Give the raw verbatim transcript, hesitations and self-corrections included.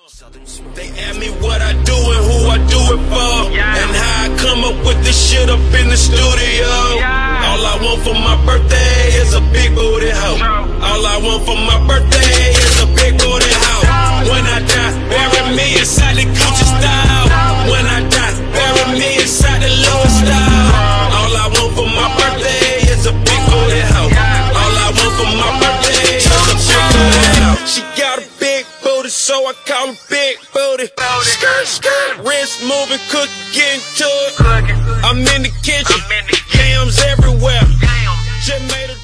They ask me what I do and who I do it for, yeah, and how I come up with this shit up in the studio. Yeah. All I want for my birthday is a big booty hoe. All I want for my birthday is a big booty hoe. When I die, bury me inside the Gucci style. When I die, bury me inside the Louis style. All I want for my birthday is a big booty hoe. All I want for my birthday is a big booty hoe. She got a big booty, so I call her Big Booty. Skirt, skirt, wrist moving, cook, getting to it. I'm in the kitchen, yams everywhere. Just made a